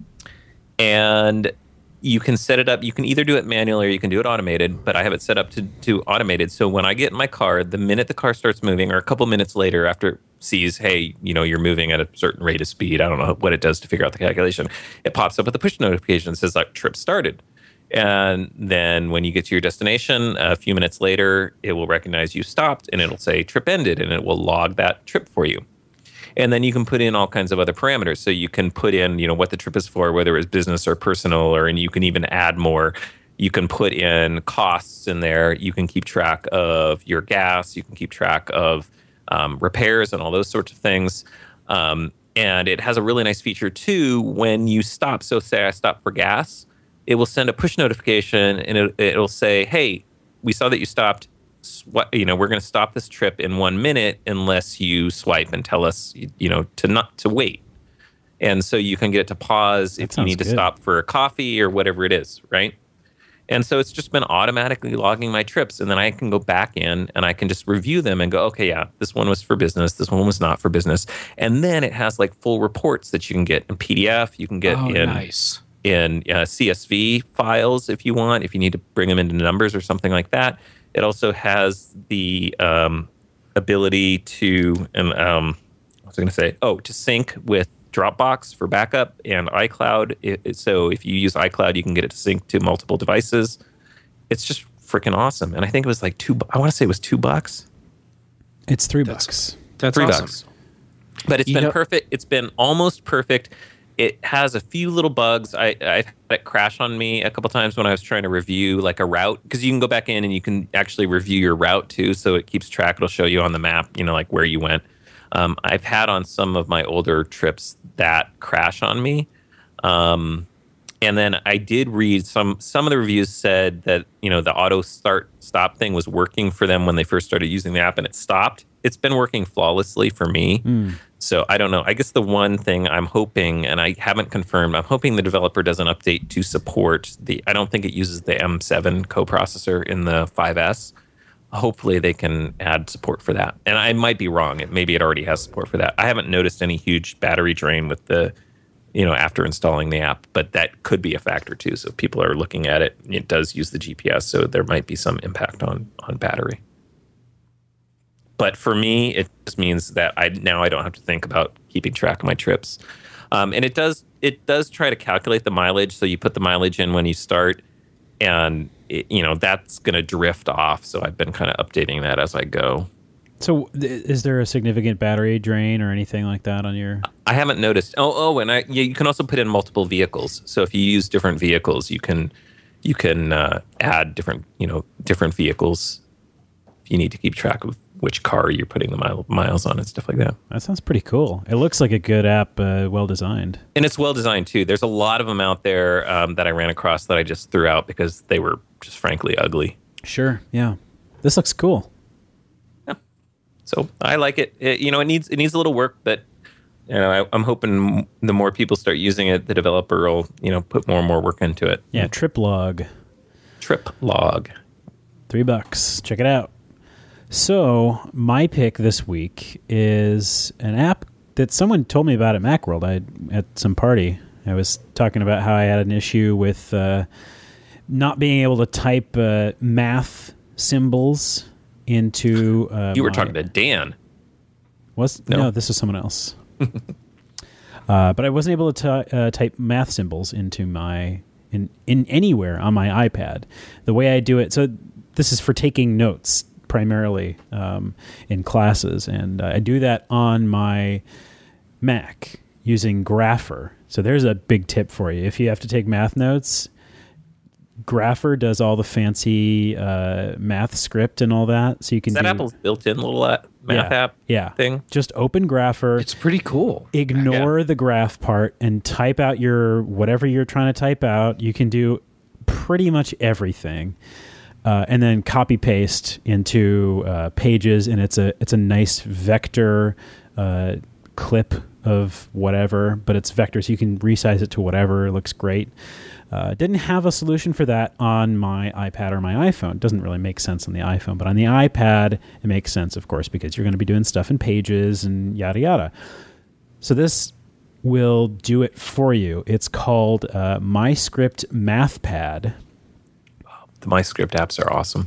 and you can set it up. You can either do it manually or you can do it automated, but I have it set up to automated. So when I get in my car, the minute the car starts moving, or a couple minutes later after it sees, hey, you're moving at a certain rate of speed, I don't know what it does to figure out the calculation, it pops up with a push notification that says, like, trip started. And then when you get to your destination, a few minutes later, it will recognize you stopped, and it'll say trip ended, and it will log that trip for you. And then you can put in all kinds of other parameters. So you can put in, what the trip is for, whether it's business or personal, and you can even add more. You can put in costs in there. You can keep track of your gas. You can keep track of repairs and all those sorts of things. And it has a really nice feature, too, when you stop. So say I stop for gas, it will send a push notification, and it'll say, hey, we saw that you stopped. We're going to stop this trip in 1 minute unless you swipe and tell us, to wait. And so you can get it to pause if you need to stop for a coffee or whatever it is, right? And so it's just been automatically logging my trips, and then I can go back in and I can just review them and go, okay, yeah, this one was for business, this one was not for business. And then it has like full reports that you can get in PDF, you can get in CSV files if you want, if you need to bring them into numbers or something like that. It also has the ability to, to sync with Dropbox for backup and iCloud. So if you use iCloud, you can get it to sync to multiple devices. It's just freaking awesome. And I think it was like I want to say it was $2. It's $3. That's $3. awesome. But it's been perfect. It's been almost perfect. It has a few little bugs. I've had it crash on me a couple times when I was trying to review like a route, because you can go back in and you can actually review your route too. So it keeps track. It'll show you on the map, like where you went. I've had on some of my older trips that crash on me. And then I did read some of the reviews said that, the auto stop thing was working for them when they first started using the app, and it stopped. It's been working flawlessly for me. So I don't know. I guess the one thing I'm hoping, and I haven't confirmed, I'm hoping the developer does an update to support I don't think it uses the M7 coprocessor in the 5S. Hopefully they can add support for that. And I might be wrong. Maybe it already has support for that. I haven't noticed any huge battery drain with after installing the app, but that could be a factor too. So if people are looking at it, it does use the GPS, so there might be some impact on battery. But for me, it just means that I don't have to think about keeping track of my trips. And it does try to calculate the mileage. So you put the mileage in when you start, and that's going to drift off. So I've been kind of updating that as I go. So is there a significant battery drain or anything like that on your? I haven't noticed. And you can also put in multiple vehicles. So if you use different vehicles, you can add different vehicles if you need to keep track of which car you're putting the miles on and stuff like that. That sounds pretty cool. It looks like a good app, well designed. And it's well designed too. There's a lot of them out there that I ran across that I just threw out because they were just frankly ugly. Sure, yeah. This looks cool. Yeah. So I like it. It needs a little work, but I'm hoping the more people start using it, the developer will put more and more work into it. Yeah, TripLog. TripLog. $3. Check it out. So my pick this week is an app that someone told me about at Macworld. At some party, I was talking about how I had an issue with not being able to type math symbols into. You were talking to Dan. No, this is someone else. But I wasn't able to type math symbols into in anywhere on my iPad. The way I do it, so this is for taking notes primarily in classes, and I do that on my Mac using Grapher. So there's a big tip for you. If you have to take math notes, Grapher does all the fancy math script and all that. So you can. Is that Apple's built-in little math app thing? Just open Grapher. It's pretty cool. Ignore the graph part and type out whatever you're trying to type out. You can do pretty much everything. And then copy paste into Pages, and it's a nice vector clip of whatever, but it's vector, so you can resize it to whatever. It looks great. Didn't have a solution for that on my iPad or my iPhone. It doesn't really make sense on the iPhone, but on the iPad, it makes sense, of course, because you're going to be doing stuff in Pages and yada yada. So this will do it for you. It's called MyScript MathPad. The MyScript apps are awesome.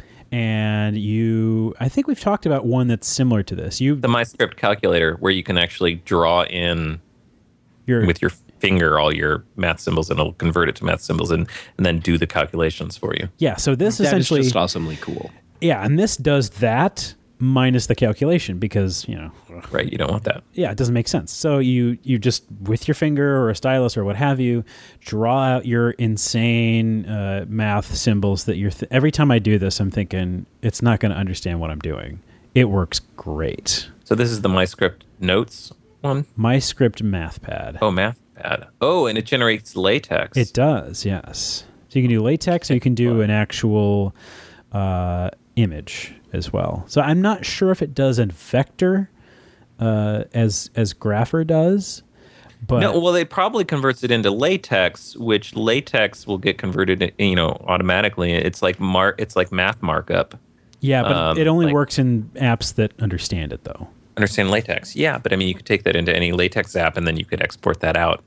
And I think we've talked about one that's similar to this. The MyScript calculator, where you can actually draw in with your finger all your math symbols, and it'll convert it to math symbols and then do the calculations for you. Yeah, so this essentially is just awesomely cool. Yeah, and this does that minus the calculation because, Right, you don't want that. Yeah, it doesn't make sense. So you just, with your finger or a stylus or what have you, draw out your insane math symbols that every time I do this, I'm thinking, it's not going to understand what I'm doing. It works great. So this is the MyScript Notes one? MyScript MathPad. Oh, MathPad. Oh, and it generates LaTeX. It does, yes. So you can do LaTeX, or you can do an actual image as well. So I'm not sure if it does a vector as Grapher does. But no, well, it probably converts it into LaTeX, which LaTeX will get converted, automatically. It's like math markup. Yeah, but it only works in apps that understand it, though. Understand LaTeX, yeah. But I mean, you could take that into any LaTeX app, and then you could export that out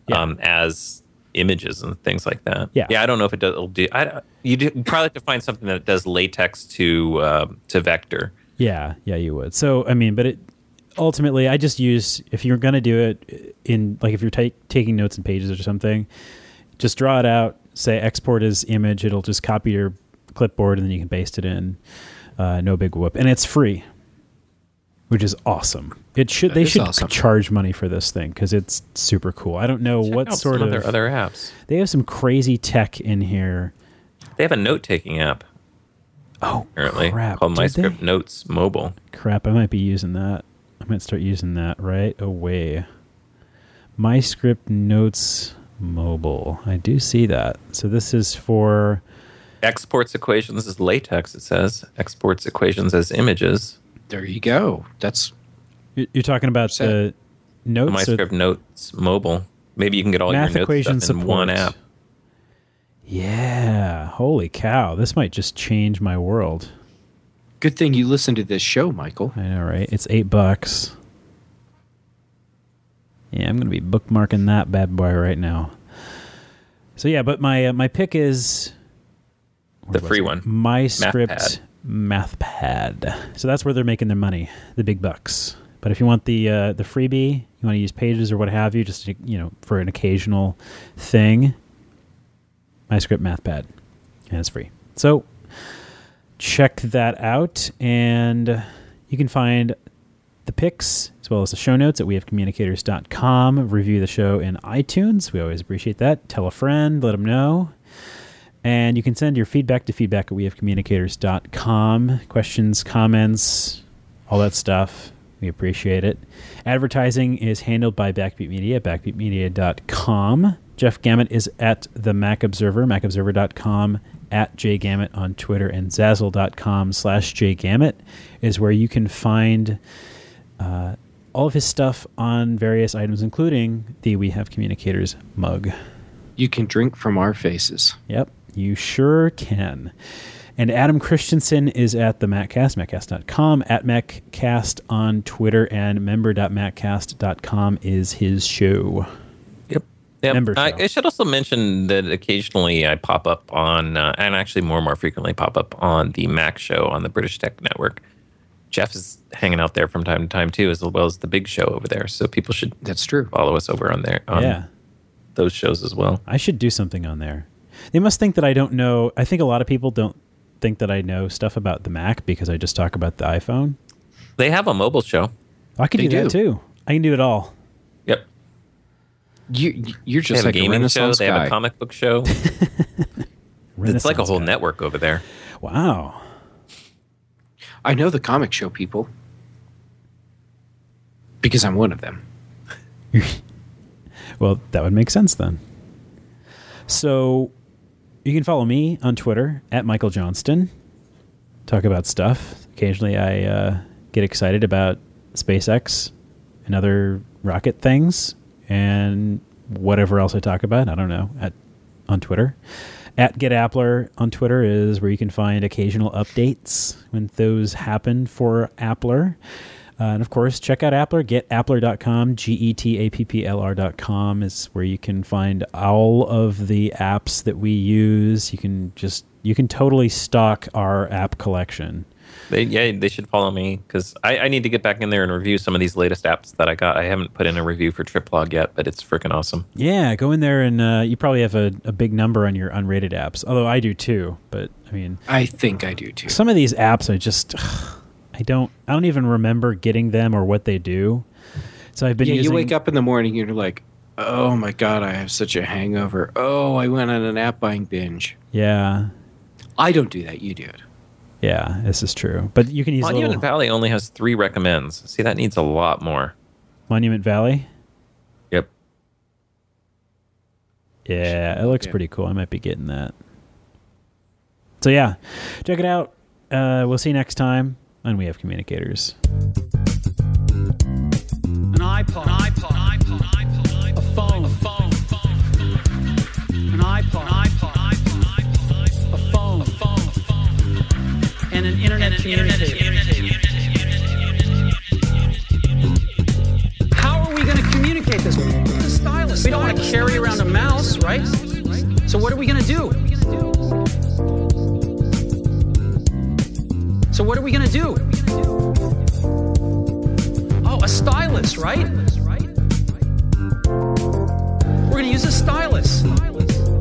as images and things like that. Yeah, I don't know if it does. You probably have to find something that does LaTeX to vector. Yeah, you would. So I mean, but it ultimately, I just use, if you're going to do it if you're taking notes in Pages or something, just draw it out. Say export as image. It'll just copy your clipboard, and then you can paste it in. No big whoop, and it's free, which is awesome. They should charge money for this thing because it's super cool. I don't know what sort of their other apps. They have some crazy tech in here. They have a note-taking app. Oh, apparently, crap. called MyScript Notes Mobile. Crap, I might be using that. I might start using that right away. MyScript Notes Mobile. I do see that. So this is for exports equations as LaTeX. It says exports equations as images. There you go. That's You're talking about the Notes? The MyScript Notes mobile. Maybe you can get all your Math notes equation stuff in support. one app. Yeah. Holy cow. This might just change my world. Good thing you listen to this show, Michael. I know, right? It's $8. Yeah, I'm going to be bookmarking that bad boy right now. So yeah, but my pick is The free one. MyScript MathPad. So that's where they're making their money, the big bucks. But if you want the freebie, you want to use Pages or what have you, just for an occasional thing, MyScript MathPad, and it's free. So check that out, and you can find the picks as well as the show notes at wehavecommunicators.com. Review the show in iTunes. We always appreciate that. Tell a friend, let them know. And you can send your feedback to feedback@wehavecommunicators.com. Questions, comments, all that stuff. We appreciate it. Advertising is handled by Backbeat Media, backbeatmedia.com. Jeff Gamet is at the Mac Observer, macobserver.com, at jgamet on Twitter, and zazzle.com/jgamet is where you can find all of his stuff on various items, including the We Have Communicators mug. You can drink from our faces. Yep, you sure can. And Adam Christensen is at the MacCast, maccast.com, at MacCast on Twitter, and member.maccast.com is his show. Yep. Member show. I should also mention that occasionally I pop up on, and actually more and more frequently pop up on the Mac Show on the British Tech Network. Jeff is hanging out there from time to time too, as well as the Big Show over there. So people should That's true. follow us over on there. Yeah. Those shows as well. I should do something on there. They must think that I don't know. I think a lot of people don't think that I know stuff about the Mac because I just talk about the iPhone. They have a mobile show. I can do that too. I can do it all. Yep. You're They just have like a a gaming show. Renaissance They have guy. a comic book show. It's like a whole network over there. Wow. I know the comic show people because I'm one of them. Well, that would make sense then. So you can follow me on Twitter at Michael Johnston. Talk about stuff. Occasionally I get excited about SpaceX and other rocket things and whatever else I talk about. I don't know. On Twitter. At GetAppler on Twitter is where you can find occasional updates when those happen for Appler. And of course, check out Appler, getappler.com, getappler.com is where you can find all of the apps that we use. You can totally stock our app collection. They should follow me because I need to get back in there and review some of these latest apps that I got. I haven't put in a review for TripLog yet, but it's freaking awesome. Yeah, go in there and you probably have a big number on your unrated apps, although I do too. But I mean, I think I do too. Some of these apps, I don't even remember getting them or what they do. So I've been using. You wake up in the morning and you're like, oh my God, I have such a hangover. Oh, I went on an app buying binge. Yeah. I don't do that. You do it. Yeah, this is true. But you can use Monument Valley only has 3 recommends. See, that needs a lot more. Monument Valley? Yep. Yeah, it looks pretty cool. I might be getting that. So yeah, check it out. We'll see you next time on We Have Communicators. An iPod, a phone, an iPod, a phone, and an internet communicator. How are we going to communicate this? A stylus. We don't want to carry around a mouse, right? So what are we going to do? Oh, a stylus, right? We're going to use a stylus.